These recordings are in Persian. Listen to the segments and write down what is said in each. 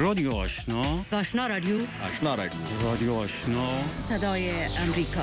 رادیو آشنا، آشنا رادیو، آشنا رادیو، رادیو آشنا، صدای امریکا.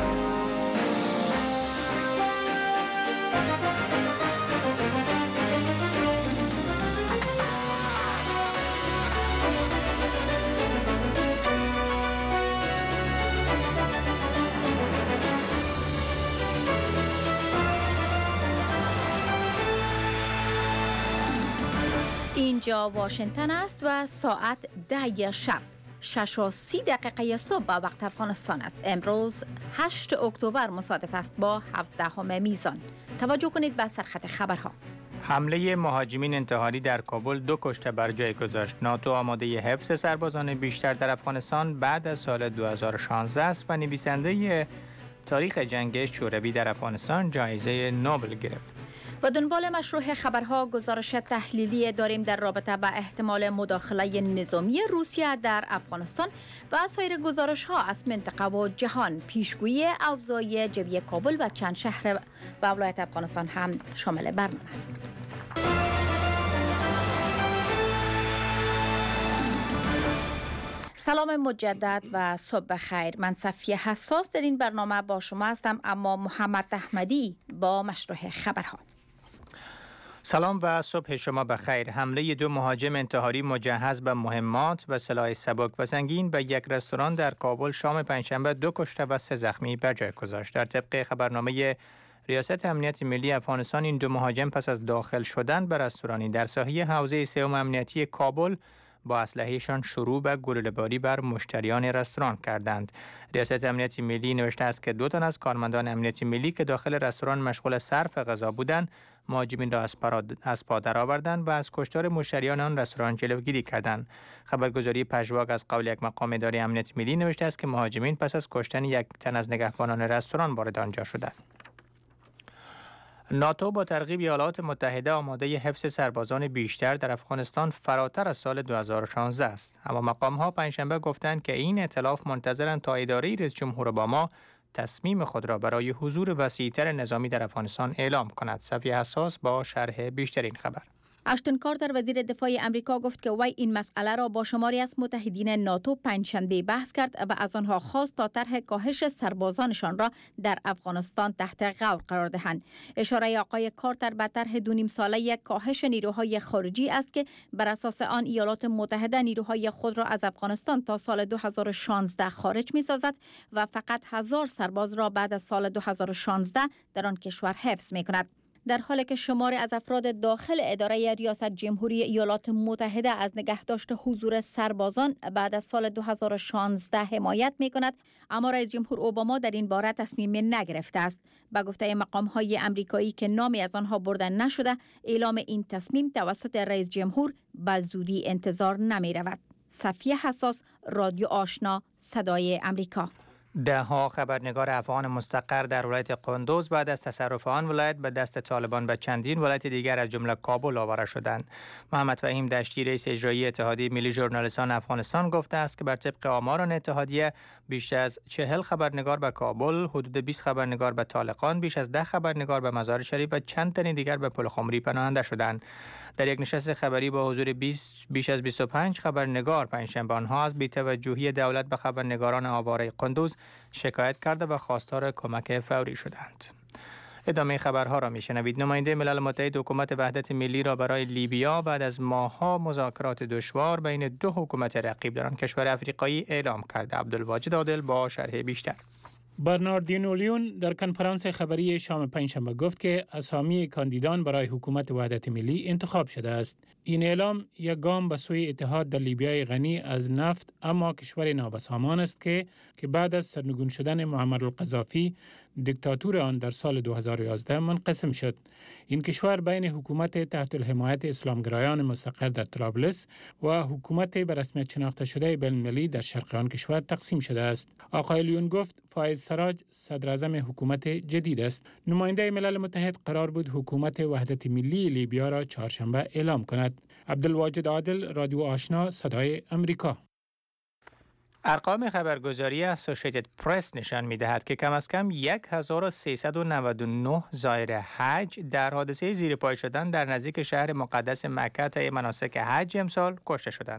اینجا واشنگتن است و ساعت 10 شب 6:30 صبح به وقت افغانستان است. امروز 8 اکتبر مصادف است با 17 میزان. توجه کنید به سرخط خبرها. حمله مهاجمین انتحاری در کابل 2 کشته بر جای گذاشت. ناتو آماده حفظ سربازان بیشتر در افغانستان بعد از سال 2016 است و نویسنده تاریخ جنگ شوروی در افغانستان جایزه نوبل گرفت. و دنبال مشروع خبرها گزارش تحلیلی داریم در رابطه با احتمال مداخله نظامی روسیه در افغانستان و سایر گزارش ها از منطقه و جهان. پیشگویی اوضاع جوی کابل و چند شهر و ولایت افغانستان هم شامل برنامه است. سلام مجدد و صبح خیر. من صفیه حساس در این برنامه با شما هستم، اما محمد احمدی با مشروع خبرها. سلام و صبح شما بخیر. حمله 2 مهاجم انتحاری مجهز به مهمات و سلاح سبک و سنگین به یک رستوران در کابل شام پنجشنبه 2 کشته و 3 زخمی بر جای گذاشت. در طبق خبرنامه ریاست امنیت ملی افغانستان، این 2 مهاجم پس از داخل شدن به رستورانی در ساحه حوزه 3 امنیتی کابل با اسلحه‌شان شروع به گلوله‌باری بر مشتریان رستوران کردند. ریاست امنیت ملی نوشته است که 2 تن از کارمندان امنیت ملی که داخل رستوران مشغول صرف غذا بودند، مهاجمین را از پا درآوردند و از کشتار مشتریان آن رستوران جلوگیری کردند. خبرگزاری پژواک از قول یک مقام اداری امنیت ملی نوشته است که مهاجمین پس از کشتن 1 تن از نگهبانان رستوران وارد آنجا شدند. ناتو با ترغیب ایالات متحده آماده حفظ سربازان بیشتر در افغانستان فراتر از سال 2016 است. اما مقام‌ها پنجشنبه گفتند که این ائتلاف منتظرند تا اداره رئیس جمهور اوباما تصمیم خود را برای حضور وسیع‌تر نظامی در افغانستان اعلام کند. صفیه حساس با شرح بیشتر این خبر. اشتون کارتر وزیر دفاع امریکا گفت که وی این مسئله را با شماری از متحدین ناتو پنجشنبه بحث کرد و از آنها خواست تا طرح کاهش سربازانشان را در افغانستان تحت غور قرار دهند. اشاره آقای کارتر به طرح 2.5 ساله کاهش نیروهای خارجی است که بر اساس آن ایالات متحده نیروهای خود را از افغانستان تا سال 2016 خارج می‌سازد و فقط 1000 سرباز را بعد از سال 2016 در آن کشور حفظ می‌کند. در حالی که شماری از افراد داخل اداره ریاست جمهوری ایالات متحده از نگهداشت حضور سربازان بعد از سال 2016 حمایت می کند، اما رئیس جمهور اوباما در این باره تصمیم نگرفته است. به گفته مقام‌های امریکایی که نامی از آنها برده نشده، اعلام این تصمیم توسط رئیس جمهور به زودی انتظار نمی رود. صفیه حساس، رادیو آشنا، صدای امریکا. 10 خبرنگار افغان مستقر در ولایت قندوز بعد از تصرف آن ولایت به دست طالبان به چندین ولایت دیگر از جمله کابل آورده شدند. محمد فهیم دشتی رئیس اجرایی اتحادیه ملی ژورنالیستان افغانستان گفته است که بر طبق آمار آن اتحادیه بیش از 40 خبرنگار به کابل، حدود 20 خبرنگار به طالقان، بیش از 10 خبرنگار به مزار شریف و چند تن دیگر به پل خمری پناهنده شدند. در یک نشست خبری با حضور بیش از 25 خبرنگار پنجشنبه آنها از بی‌توجهی دولت به خبرنگاران آواره قندوز شکایت کرده و خواستار کمک فوری شدند. ادامه خبرها را میشنوید. نماینده ملل متحد حکومت وحدت ملی را برای لیبیا بعد از ماه‌ها مذاکرات دشوار بین 2 حکومت رقیب در آن کشور افریقایی اعلام کرده. عبدالواجد عادل با شرح بیشتر. برناردینو لیون در کنفرانس خبری شام پنجشنبه گفت که اسامی کاندیدان برای حکومت وحدت ملی انتخاب شده است. این اعلام یک گام به سوی اتحاد در لیبیای غنی از نفت اما کشور نابسامان است که بعد از سرنگون شدن معمر القذافی دیکتاتور آن در سال 2011 منقسم شد. این کشور بین حکومت تحت الحمایت اسلامگرایان مستقر در طرابلس و حکومت به رسمیت شناخته شده بین‌المللی در شرق آن کشور تقسیم شده است. آقای لیون گفت فایز سراج صدر اعظم حکومت جدید است. نماینده ملل متحد قرار بود حکومت وحدت ملی لیبیا را چهارشنبه اعلام کند. عبدالواجد عادل، رادیو آشنا، صدای امریکا. ارقام خبرگزاری اسوسییتد پرس نشان می‌دهد که کم از کم 1399 زائر حج در حادثه زیر پای شدن در نزدیک شهر مقدس مکه طی مناسک حج امسال کشته شدند.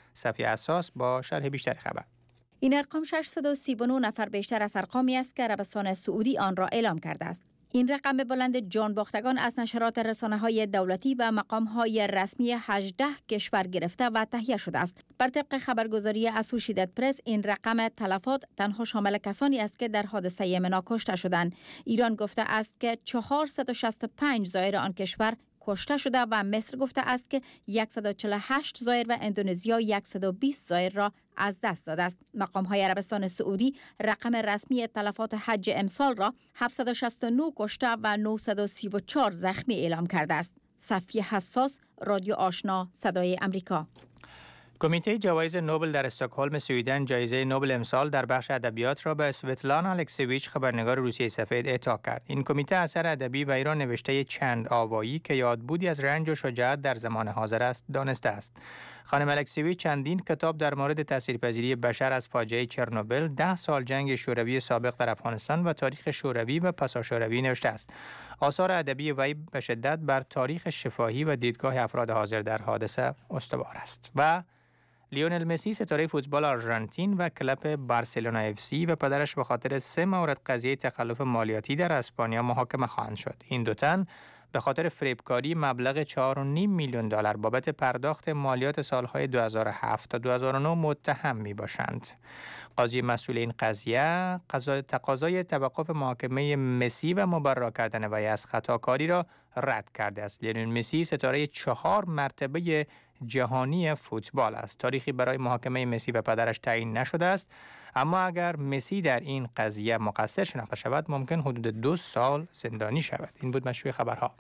صفیه حساس با شرح بیشتر خبر. این ارقام 639 نفر بیشتر از ارقامی است که عربستان سعودی آن را اعلام کرده است. این رقم بلند جان باختگان از نشرات رسانه‌های دولتی و مقام‌های رسمی 18 کشور گرفته و تهیه شده است. بر طبق خبرگزاری اسوشییتد پرس، این رقم تلفات تنها شامل کسانی است که در حادثه منا کشته شدند. ایران گفته است که 465 زائر آن کشور کشته شده و مصر گفته است که 148 زائر و اندونزیا 120 زائر را از دست داده است. مقام‌های عربستان سعودی رقم رسمی تلفات حج امسال را 769 کشته و 934 زخمی اعلام کرده است. صفیه حساس، رادیو آشنا، صدای امریکا. کمیته جوایز نوبل در استکهلم سوئیدن جایزه نوبل امسال در بخش ادبیات را به اسوتلانا الکسیویچ خبرنگار روسیه سفید اعطا کرد. این کمیته اثر ادبی و ایران نوشته چند آوایی که یادبودی از رنج و شجاعت در زمان حاضر است دانسته است. خانم الکسیویچ چندین کتاب در مورد تاثیرپذیری بشر از فاجعه چرنوبیل، 10 سال جنگ شوروی سابق در افغانستان و تاریخ شوروی و پساشوروی نوشته است. آثار ادبی وی به شدت بر تاریخ شفاهی و دیدگاه افراد حاضر در حادثه استوار است. و لیونل مسی ستاره فوتبال آرژانتین و کلب بارسلونا اف سی و پدرش به خاطر 3 مورد قضیه تخلف مالیاتی در اسپانیا محاکمه خواهند شد. این دو تن به خاطر فریبکاری مبلغ 4.5 میلیون دلار بابت پرداخت مالیات سالهای 2007 تا 2009 متهم می باشند. قاضی مسئول این قضیه تقاضای توقف محاکمه مسی و مبرا کردن وی از خطاکاری را رد کرده است. لیونل مسی ستاره 4 مرتبه جهانی فوتبال است. تاریخی برای محاکمه مسی و پدرش تعیین نشده است، اما اگر مسی در این قضیه مقصر شناخته شود ممکن حدود 2 سال زندانی شود. این بود مشروع خبرها.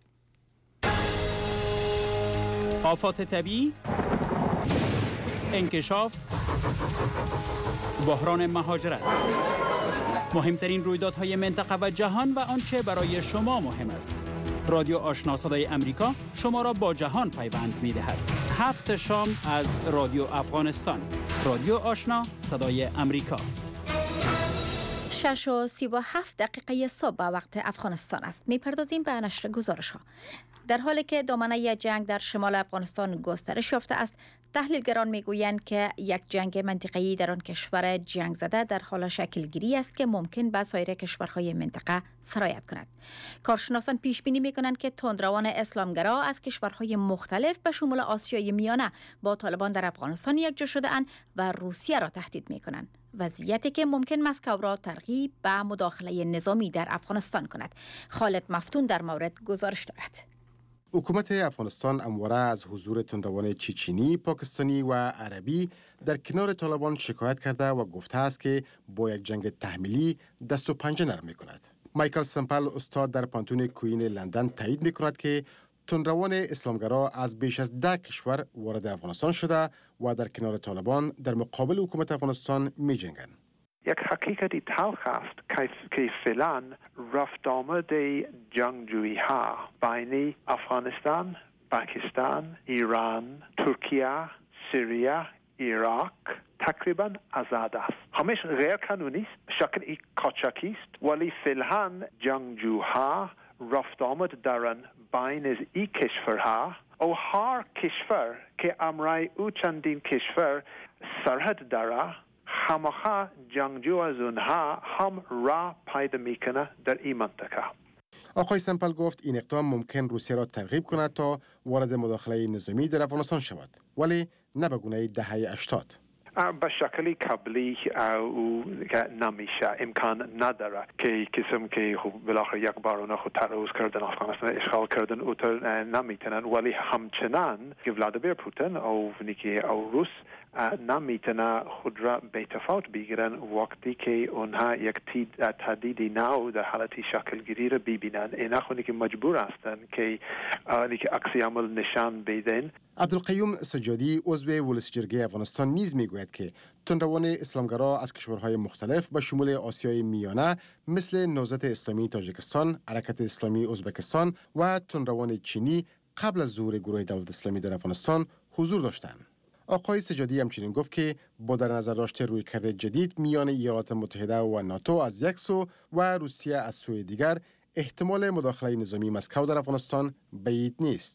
آفات طبیعی، انکشاف، بحران مهاجرت، مهمترین رویدادهای منطقه و جهان و آنچه برای شما مهم است. رادیو آشنا صدای امریکا شما را با جهان پیوند می‌دهد. 7 شام از رادیو افغانستان. رادیو آشنا صدای امریکا. 6:37 صبح به وقت افغانستان است. می‌پردازیم به نشر گزارش‌ها. در حالی که دامنه جنگ در شمال افغانستان گسترش یافته است، تحلیلگران میگویند که یک جنگ منطقه‌ای در آن کشور جنگ زده در حال شکلگیری است که ممکن به سایر کشورهای منطقه سرایت کند. کارشناسان پیش بینی می‌کنند که تندروان اسلامگرا از کشورهای مختلف به شمول آسیای میانه با طالبان در افغانستان یکجا شده‌اند و روسیه را تهدید می‌کنند. وضعیتی که ممکن مسکو را ترغیب به مداخله نظامی در افغانستان کند. خالد مفتون در مورد گزارش دارد. حکومت افغانستان همواره از حضور تندروان چچنی، پاکستانی و عربی در کنار طالبان شکایت کرده و گفته است که با یک جنگ تحمیلی دست و پنجه نرم می‌کند. مایکل سمپل استاد در پانتون کوین لندن تایید می‌کند که تندروان اسلامگرا از بیش از 10 کشور وارد افغانستان شده و در کنار طالبان در مقابل حکومت افغانستان می‌جنگند. یک حقیقتی تلخ است که فعلا رفت آمد جنگجویی ها بین افغانستان، پاکستان، ایران، ترکیه، سوریه، عراق تقریبا آزاد است. همیشه غیر قانونی است، شکل قاچاقی است، ولی فعلا جنگجوها رفت آمد دارند بین این کشورها و هر کشور که امرای او چندین کشور سرحد داره همه جنگجو از اونها هم راه پیدا میکنه در این منطقه. آقای سمپل گفت این اقدام ممکن روسیه را ترغیب کند تا وارد مداخله نظامی در افغانستان شود، ولی نه به گونه دهه 80. به شکلی قبلی او نمیشه، امکان نداره که کسیم که بالاخره یک بار اونا خود تجاوز کردن افغانستان اشغال کردن او نمیتونن، ولی همچنان که ولادیمیر پوتین او روس نمیتونه خود را به اتفاق بگیرن وقتی که اونها یک تهدیدی نو در حالت شکلگیری را ببینن. اینا خودی که مجبور هستن که عکس عمل نشان بدن. عبدالقیوم سجادی عضو ولس جرگه افغانستان نیز میگوید که تندروان اسلامگرا از کشورهای مختلف به شمول آسیای میانه مثل نهضت اسلامی تاجیکستان، حرکت اسلامی ازبکستان و تندروان چینی قبل از ظهور گروه دولت اسلامی در افغانستان حضور داشتند. آقای سجادی همچنین گفت که با در نظر داشت رویکرد جدید میان ایالات متحده و ناتو از یک سو و روسیه از سوی دیگر، احتمال مداخله نظامی مسکو در افغانستان بعید نیست.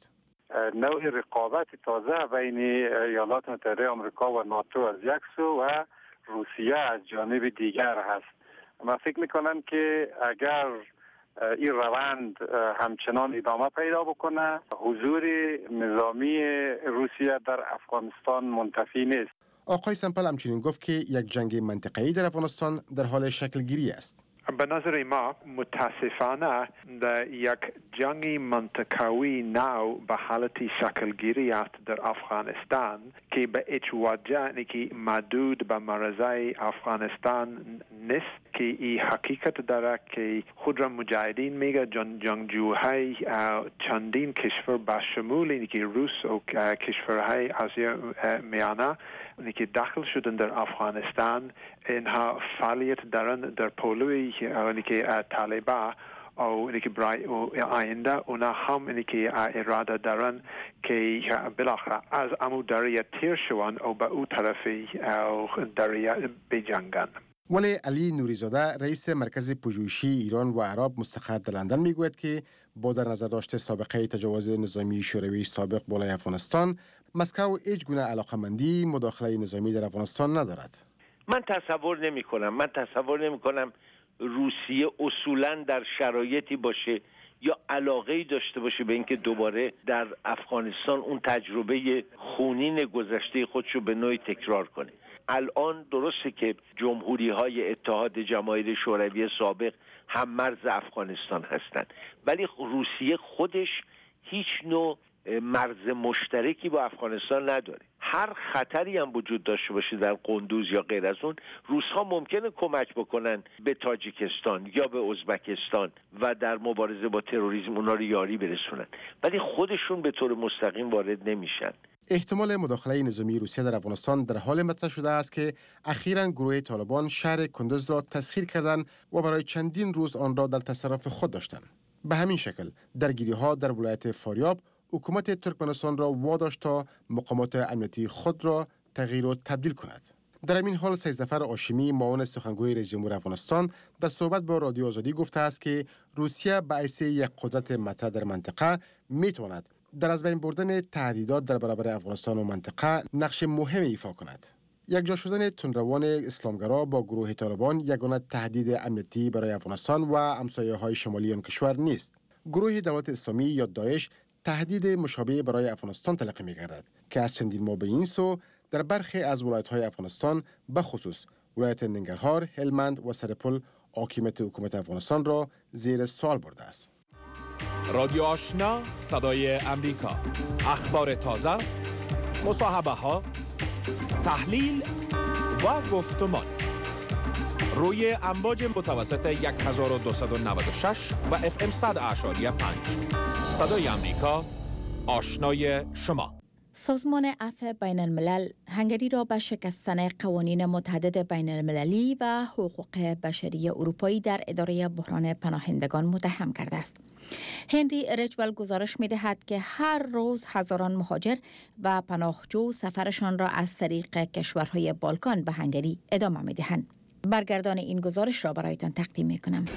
نوع رقابت تازه بین ایالات متحده آمریکا و ناتو از یک سو و روسیه از جانب دیگر هست. من فکر میکنم که اگر این روند همچنان ادامه پیدا بکنه، حضور نظامی روسیه در افغانستان منتفی نیست. آقای سمپل همچنین گفت که یک جنگ منطقه‌ای در افغانستان در حال شکل گیری است. به نظر ما متاسفانه در یک جنگ منطقه‌ای نو به حالت شکل گیری است در افغانستان که به هیچ وجه که محدود به مرزهای افغانستان نیست، که این حقیقت داره که خود را مجاهدین میگه جنگجوهای چندین کشور به شمول اینکه روس و کشورهای آسیا میانه که داخل شدن در افغانستان، اینها فعالیت دارن در پولوی که طالبان او اینکه برای آینده اونا هم اینکه اراده دارن که بالاخره از امو دریای تیر شوند او به او طرفی دریای بجنگن. ولی علی نوریزاده رئیس مرکز پژوهشی ایران و عرب مستقر در لندن میگوید که با در نظر داشته سابقه تجاوز نظامی شوروی سابق بالای افغانستان، مسکو هیچ گونه علاقمندی مداخله نظامی در افغانستان ندارد. من تصور نمی کنم روسیه اصولاً در شرایطی باشه یا علاقه‌ای داشته باشه به اینکه دوباره در افغانستان اون تجربه خونین گذشته خودشو به نوعی تکرار کنه. الان درسته که جمهوری‌های اتحاد جماهیر شوروی سابق هم مرز افغانستان هستند، ولی روسیه خودش هیچ نوع مرز مشترکی با افغانستان نداره. هر خطری هم وجود داشته باشه در قندوز یا غیر از اون، روس‌ها ممکنه کمک بکنن به تاجیکستان یا به ازبکستان و در مبارزه با تروریسم اونا رو یاری برسونن، ولی خودشون به طور مستقیم وارد نمیشن. احتمال مداخله نظامی روسیه در افغانستان در حال مطرح شده است که اخیراً گروه طالبان شهر کندوز را تسخیر کردند و برای چندین روز آن را در تصرف خود داشتند. به همین شکل درگیری‌ها در ولایت فاریاب حکومت ترکمنستان را واداشت تا مقامات امنیتی خود را تغییر و تبدیل کند. در این حال سید ظفر هاشمی معاون سخنگوی رئیس جمهور افغانستان در صحبت با رادیو آزادی گفته است که روسیه به حیث یک قدرت مطرح در منطقه میتواند در از بین بردن تهدیدات در برابر افغانستان و منطقه نقش مهمی ایفا کند. یکجا شدن تندروان اسلامگرا با گروه طالبان یگانه تهدید امنیتی برای افغانستان و همسایه‌های شمالی آن کشور نیست. گروه دولت اسلامی یا داعش تهدید مشابه برای افغانستان تلقی می‌گردد که از چندین ماه به این سو در برخی از ولایت‌های افغانستان به خصوص ولایت ننگرهار، هلمند و سرپل حاکمیت حکومت افغانستان را زیر سوال برده است. رادیو آشنا، صدای امریکا، اخبار تازه، مصاحبه‌ها، تحلیل و گفتمان روی امواج متوسط 1296 و FM 100.5. صدای امریکا، آشنای شما. سازمان عفو بین الملل هنگری را به شکستن قوانین متعدد بین المللی و حقوق بشری اروپایی در اداره بحران پناهندگان متهم کرده است. هنری ریچول گزارش می دهد که هر روز هزاران مهاجر و پناهجو سفرشان را از طریق کشورهای بالکان به هنگری ادامه می دهند. برگردان این گزارش را برایتان تقدیم می کنم.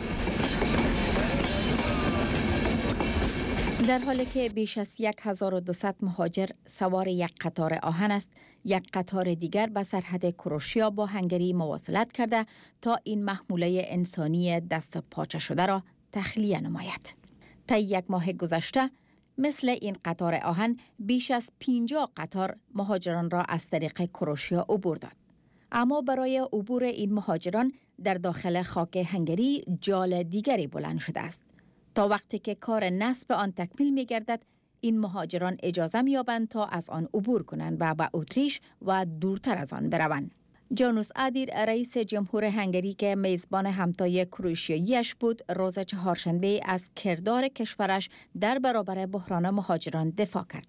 در حالی که بیش از 1200 مهاجر سوار یک قطار آهن است، یک قطار دیگر به سرحد کروشیا با هنگری مواصلت کرده تا این محموله انسانی دست پاچه شده را تخلیه نماید. طی یک ماه گذشته مثل این قطار آهن بیش از 50 قطار مهاجران را از طریق کروشیا عبور داد. اما برای عبور این مهاجران در داخل خاک هنگری جال دیگری بلند شده است. تا وقتی که کار نصب آن تکمیل می گردد، این مهاجران اجازه می یابند تا از آن عبور کنند و به اتریش و دورتر از آن بروند. جانوس ادیر رئیس جمهور هنگری که میزبان همتای کروشیاییش بود، روز چهارشنبه از کردار کشورش در برابر بحران مهاجران دفاع کرد.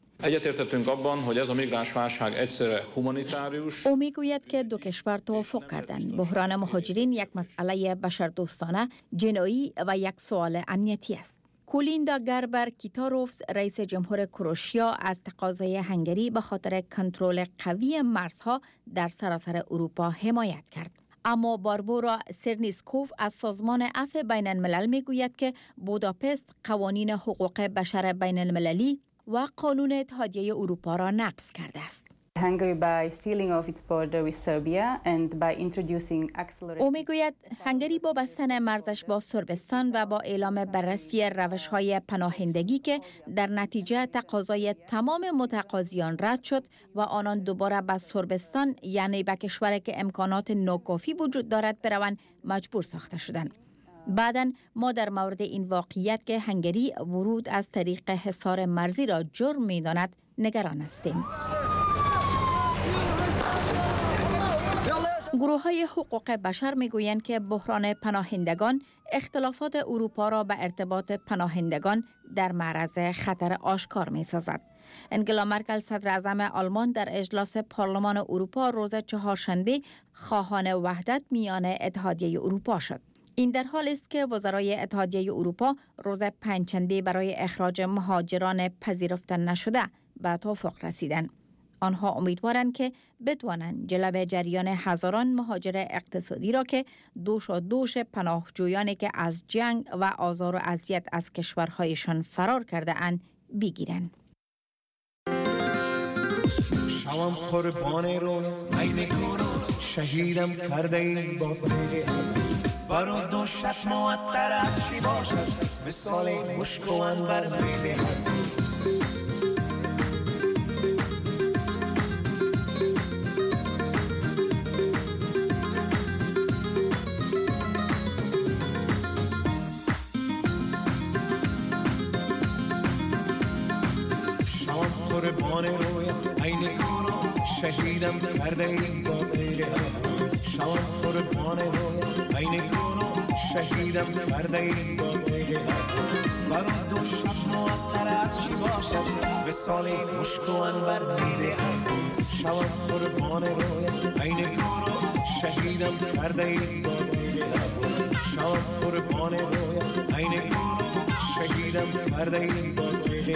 او میگوید که دو کشور توافق کردند بحران مهاجرین یک مسئله بشردوستانه، جنایی و یک سوال امنیتی است. کولیندا گربر کیتاروفس رئیس جمهور کروشیا از تقاضای هنگری به خاطر کنترل قوی مرزها در سراسر اروپا حمایت کرد. اما باربورا سرنیسکوف از سازمان عفو بین الملل میگوید که بوداپست قوانین حقوق بشر بین المللی و قانون اتحادیه اروپا را نقض کرده است. او میگوید هنگری با بستن مرزش با صربستان و با اعلام بررسی روش‌های پناهندگی که در نتیجه تقاضای تمام متقاضیان رد شد و آنان دوباره به صربستان یعنی به کشوری که امکانات ناکافی وجود دارد بروند مجبور ساخته شدند. بعداً ما در مورد این واقعیت که هنگری ورود از طریق حصار مرزی را جرم می‌داند نگران هستیم. گروه‌های حقوق بشر می‌گویند که بحران پناهندگان اختلافات اروپا را به ارتباط پناهندگان در معرض خطر آشکار می‌سازد. انگلا مرکل صدر اعظم آلمان در اجلاس پارلمان اروپا روز چهارشنبه خواهان وحدت میان اتحادیه اروپا شد. این در حالی است که وزرای اتحادیه اروپا روز پنجشنبه برای اخراج مهاجران پذیرفته نشده به توافق رسیدند. آنها امیدوارند که بتوانند جلب جریان هزاران مهاجر اقتصادی را که دوش پناهجویانی که از جنگ و آزار و اذیت از کشورهایشان فرار کرده اند بگیرند. شوام قربان رو عین کورو شهیدم کرده این با برو دو شب معطر از چی باشد مثال مشک و عنبر میدهد. قربان رویت عین کورو شهیدم کرده این با غیر شام قربان رویت عین کورو شهیدم کرده این با غیر برو دو شب معطر از چی باشد به سالی مشک و عنبر میده شام قربان رویت عین کورو شهیدم کرده این با غیر شام قربان رویت عین کورو شهیدم کرده این با غیر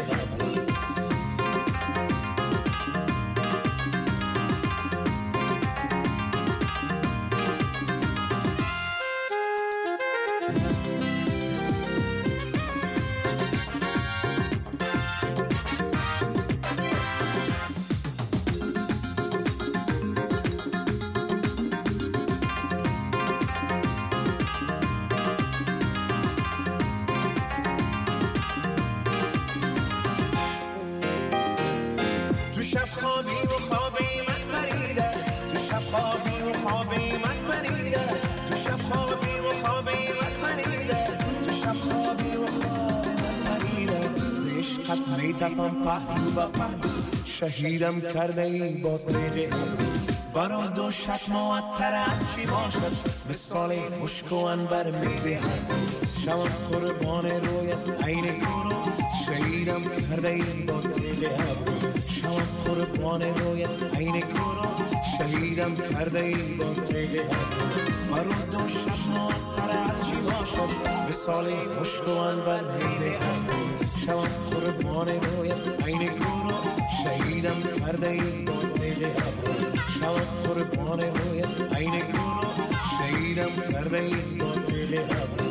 شهیدم کرده ای با تیغه برا دو شب معطر از چی باشد مثال مشک و عنبر میده شوم قربان رویت عین کورو شهیدم کرده ای با تیغه شوم قربان رویت عین کورو شهیدم کرده ای با تیغه برا دو شب معطر از چی باشد مثال مشک و عنبر میده شوم قربان رویت عین کورو شهیدم کرده ای با تیغه شوم قربان رویت عین کورو شهیدم کرده ای با تیغه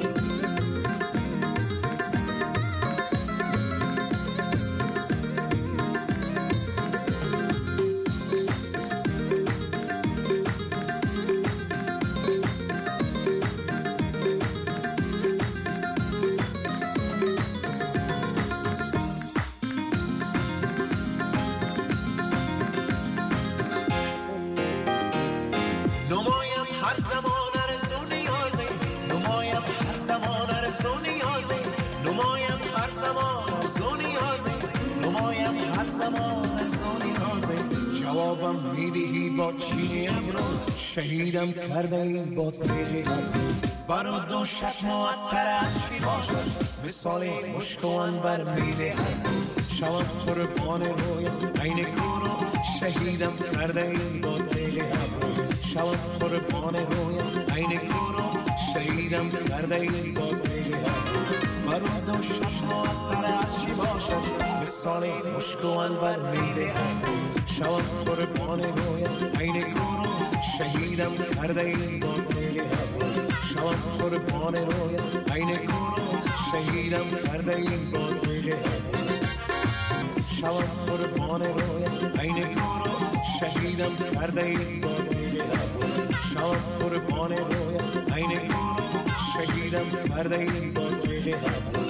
جوابم میدهی با چینی ابرو شهیدم کرده این با تیغه برا دو شب معطر از چی باشد مثال مشک و عنبر میده شوم قربان رویت عین کورو شهیدم کرده این با تیغه شوم قربان رویت عین کورو شهیدم کرده این با تیغه برا دو شب معطر از چی باشد مثال مشک و عنبر میده شوم قربان رویت عین کورو شهیدم کرده این با تیغه شوم قربان رویت عین کورو شهیدم کرده این با تیغه شوم قربان رویت عین یورو شهیدم کرده ای با دل ابرو شوم قربان رویت عین یورو شهیدم کرده ای با دل ابرو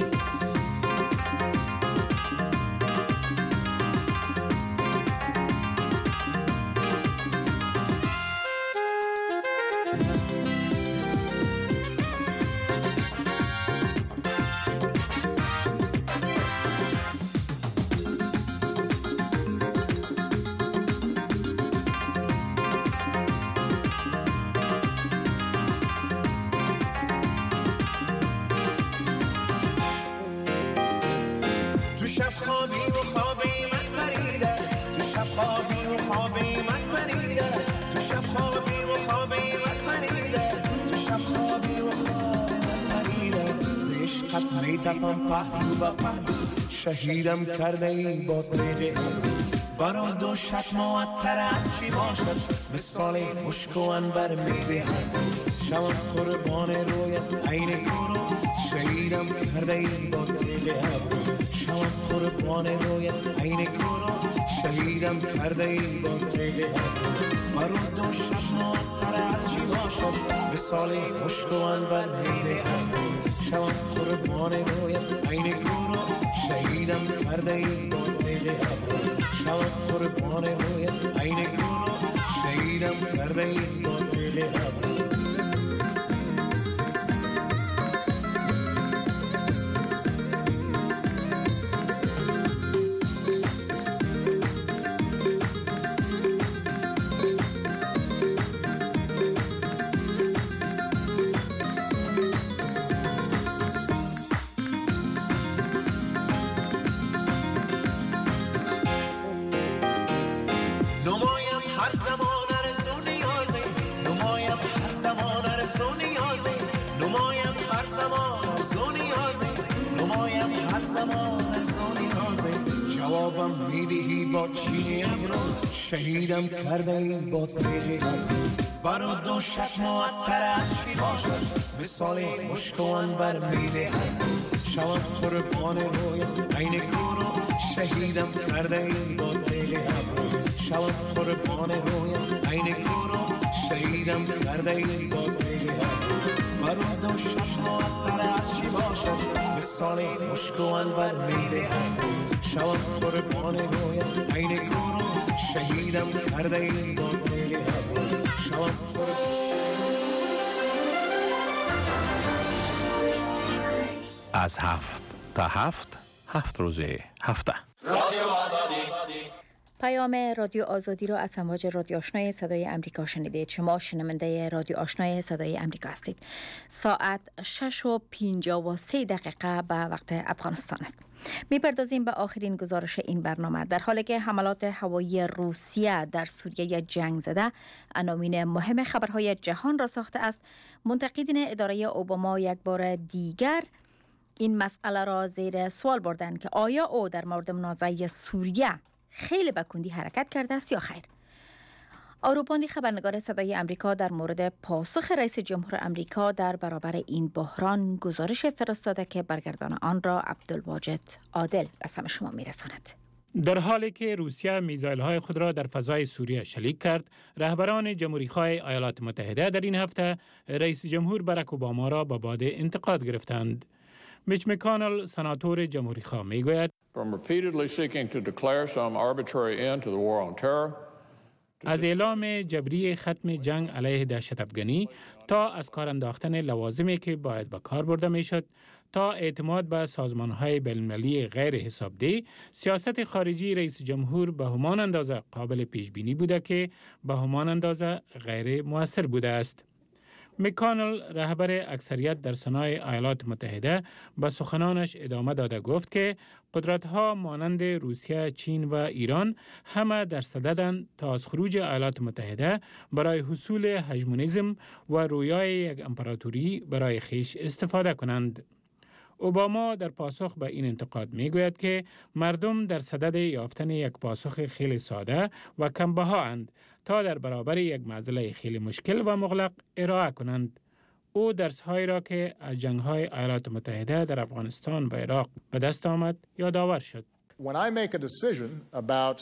میتپم پهلو به پهلو شهیدم کرده ای با دل برا دو شک معطر از چی باشد مثال مشک و عنبر میدهد شوم قربان رویت عین یورو شهیدم کرده ای با دل شوم قربان رویت عین یورو شهیدم کرده ای با دل برا دو شک معطر از چی باشد مثال مشک و عنبر میدهد شوم قربان رویت عین یورو شهیدم کرده ای با دل شوم قربان رویت عین یورو شهیدم کرده ای با دل جوابم میدهی با چین ابرو شهیدم کرده ای با دل برا دو شک معطر از چی باشد مثال مشک و عنبر میدهد شوم قربان رویت عین یورو شهیدم کرده ای با دل شوم قربان رویت عین یورو شهیدم کرده ای با دل برا دو شک معطر از چی باشد مثال مشک و عنبر میدهد شوم قربان رویت عین یورو شهیدم کرده ای با دل شوم از 7 تا 7 روز هفته رادیو آزادی. پیام رادیو آزادی را از امواج رادیو آشنای صدای امریکا شنیدید. شما شنونده رادیو آشنای صدای امریکا هستید. ساعت 6:53 به وقت افغانستان است. میپردازیم به آخرین گزارش این برنامه. در حالی که حملات هوایی روسیه در سوریه جنگ زده عناوین مهم خبرهای جهان را ساخته است، منتقدین اداره اوباما یک بار دیگر این مسئله را زیر سوال بردند که آیا او در مورد منازعه سوریه خیلی به کندی حرکت کرده است یا خیر. آروپاندی خبرنگار صدای امریکا در مورد پاسخ رئیس جمهور امریکا در برابر این بحران گزارش فرستاده که برگردان آن را عبدالواجد عادل به سمع شما میرساند. در حالی که روسیه میزایل‌های خود را در فضای سوریه شلیک کرد، رهبران جمهوری‌خواه ایالات متحده در این هفته رئیس جمهور باراک اوباما را به باد انتقاد گرفتند. میچ مکانل سناتور جمهوری‌خواه میگوید از اعلام جبری ختم جنگ علیه دهشت افغانی تا از کار انداختن لوازمی که باید به کار برده میشد تا اعتماد به سازمان‌های بین‌المللی غیر حسابدهی، سیاست خارجی رئیس جمهور به همان اندازه قابل پیش بینی بوده که به همان اندازه غیر مؤثر بوده است. مکانل رهبر اکثریت در سنای ایالات متحده به سخنانش ادامه داده گفت که قدرت‌ها مانند روسیه، چین و ایران همه در صددند تا از خروج ایالات متحده برای حصول هژمونیسم و رویای یک امپراتوری برای خیش استفاده کنند. اوباما در پاسخ به این انتقاد میگوید که مردم در صدد یافتن یک پاسخ خیلی ساده و کمبهااند تا در برابر یک معضله خیلی مشکل و مغلق ارائه کنند. او درس‌هایی را که از جنگ‌های ایالات متحده در افغانستان و عراق به دست آمد یادآور شد. When I make a decision about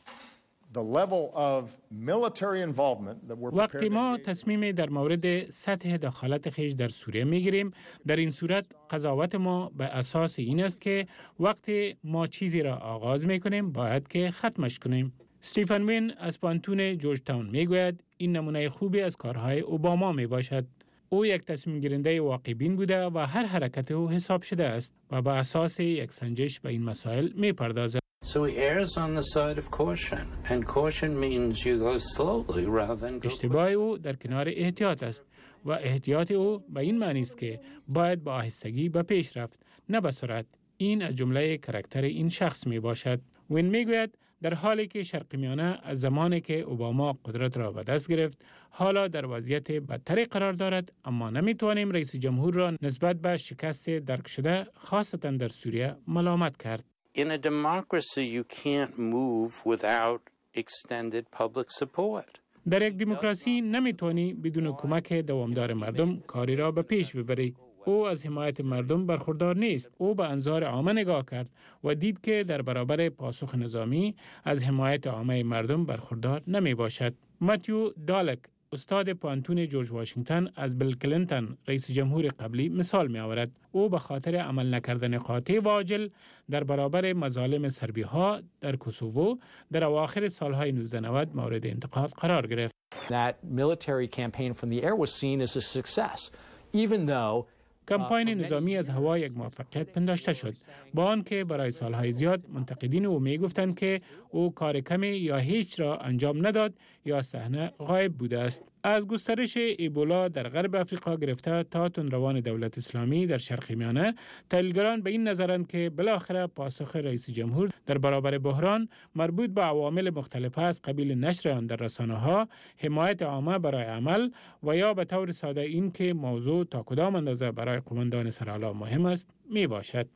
the level of military involvement that we're prepared وقتی ما تصمیم در مورد سطح دخالت خویش در سوریه میگیریم، در این صورت قضاوت ما به اساس این است که وقتی ما چیزی را آغاز میکنیم باید که ختمش کنیم. استیفن وین از پانتون جورج تاون میگوید این نمونه خوبی از کارهای اوباما می باشد. او یک تصمیم گیرنده واقع بین بوده و هر حرکت او حساب شده است و با اساس یک سنجش به این مسائل می پردازد. So he errs on the side of caution, and caution means you go slowly rather than go. اشتباه او در کنار احتیاط است و احتیاط او به این معنی است که باید با آهستگی به پیش رفت، نه به سرعت. این از جمله کاراکتر این شخص می باشد. وین میگوید در حالی که شرق میانه از زمانی که اوباما قدرت را به دست گرفت حالا در وضعیت بدتری قرار دارد، اما نمیتوانیم رئیس جمهور را نسبت به شکست درک شده خاصتا در سوریه ملامت کرد. In a democracy you can't move without extended public support. در یک دموکراسی نمیتوانی بدون کمک دوامدار مردم کاری را به پیش ببری. او از حمایت مردم برخوردار نیست. او به انظار عامه نگاه کرد و دید که در برابر پاسخ نظامی از حمایت عامه مردم برخوردار نمی باشد. متیو دالک، استاد پانتون جورج واشنگتن، از بیل کلینتون رئیس جمهور قبلی مثال می آورد. او به خاطر عمل نکردن قاطع و عاجل در برابر مظالم سربی ها در کوسوو در اواخر سالهای 1990 مورد انتقاد قرار گرفت. That military campaign from the air was seen as a success, even though کمپاین نظامی از هوا یک موفقیت پنداشته شد، با آنکه برای سالهای زیاد منتقدین او میگفتند که او کار کمی یا هیچ را انجام نداد یا صحنه غایب بوده است. از گسترش ایبولا در غرب افریقا گرفته تا تندروان دولت اسلامی در شرق میانه، تحلیلگران به این نظرند که بالاخره پاسخ رئیس جمهور در برابر بحران مربوط به عوامل مختلف از قبیل نشر آن در رسانه‌ها، حمایت عامه برای عمل و یا به طور ساده این که موضوع تا کدام اندازه برای قماندان سرآلا مهم است می باشد.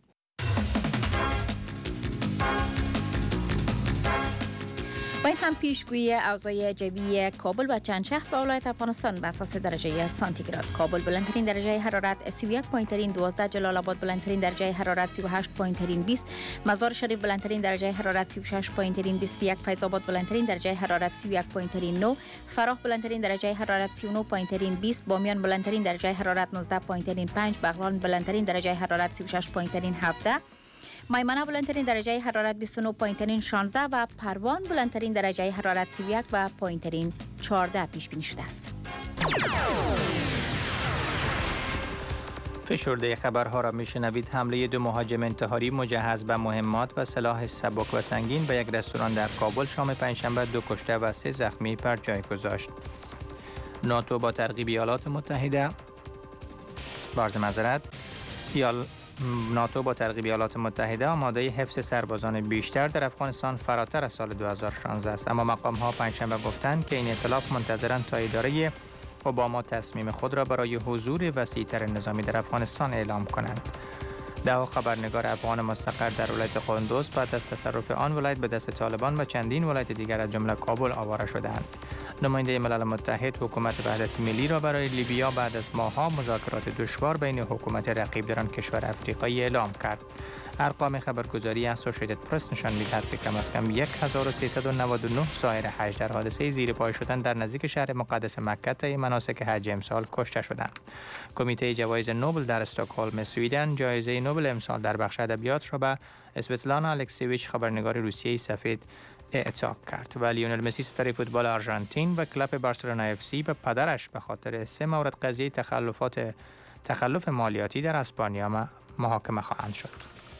با این هم پیشگویی اوضاع جوی کابل و چند شهر و ولایت افغانستان بر اساس درجه سانتیگراد. کابل بلندترین درجه حرارت 31 پایینترین 12، جلال آباد بلندترین درجه حرارت 38 پایینترین 20، مزار شریف بلندترین درجه حرارت 36 پایینترین 21، فیض آباد بلندترین درجه حرارت 31 پایینترین 9، فراه بلندترین درجه حرارت 39 پایینترین 20، بامیان بلندترین درجه حرارت 19 پایینترین 5، بغلان بلندترین درجه حرارت 36 پایینترین 17، میمنه بلندترین درجه حرارت 29 پایینترین 16 و پروان بلندترین درجه حرارت 31 و پایینترین 14 پیش بینی شده است. فشرده خبرها را میشنوید. حمله 2 مهاجم انتحاری مجهز به مهمات و سلاح سبک و سنگین به یک رستوران در کابل شام پنجشنبه 2 کشته و 3 زخمی بر جای گذاشت. ناتو با ترغیب ایالات متحده ناتو با ترغیب ایالات متحده آماده حفظ سربازان بیشتر در افغانستان فراتر از سال 2016 است، اما مقام ها پنجشنبه گفتند که این ائتلاف منتظرند تا اداره اوباما تصمیم خود را برای حضور وسیع‌تر نظامی در افغانستان اعلام کنند. 10 خبرنگار افغان مستقر در ولایت قندوز بعد از تصرف آن ولایت به دست طالبان و چندین ولایت دیگر از جمله کابل آواره شدند. نماینده ملل متحد حکومت وحدت ملی را برای لیبیا بعد از ماه‌ها مذاکرات دشوار بین حکومت رقیب در آن کشور افریقایی اعلام کرد. ارقام خبرگزاری اسوسییتد پرس نشان می‌دهد که کم از کم 1399 سایر حج در حادثه زیر پای شدن در نزدیک شهر مقدس مکه طی مناسک حج امسال کشته شدند. کمیته جوایز نوبل در استکهلم سوئیدن جایزه نوبل امسال در بخش ادبیات را به اسوتلانا الکسیویچ خبرنگار روسیه سفید اعطا کرد و لیونل مسی ستاره فوتبال آرژانتین و کلاب بارسلونا اف سی به پدرش به خاطر 3 مورد قضیه تخلف مالیاتی در اسپانیا محاکمه خواهند شد.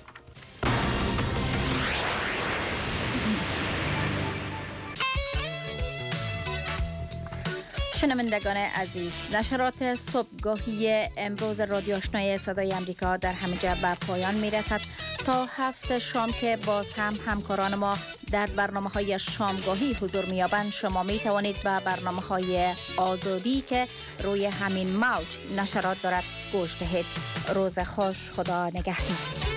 شنوندگان عزیز، نشرات صبحگاهی امروز رادیو آشنای صدای امریکا در همه جا به پایان میرسد. تا 7 شام که باز هم همکاران ما در برنامه‌های شامگاهی حضور می‌یابند، شما می‌توانید به برنامه‌های آزادی که روی همین موج نشرات دارد گوش دهید. روز خوش، خدا نگهدار.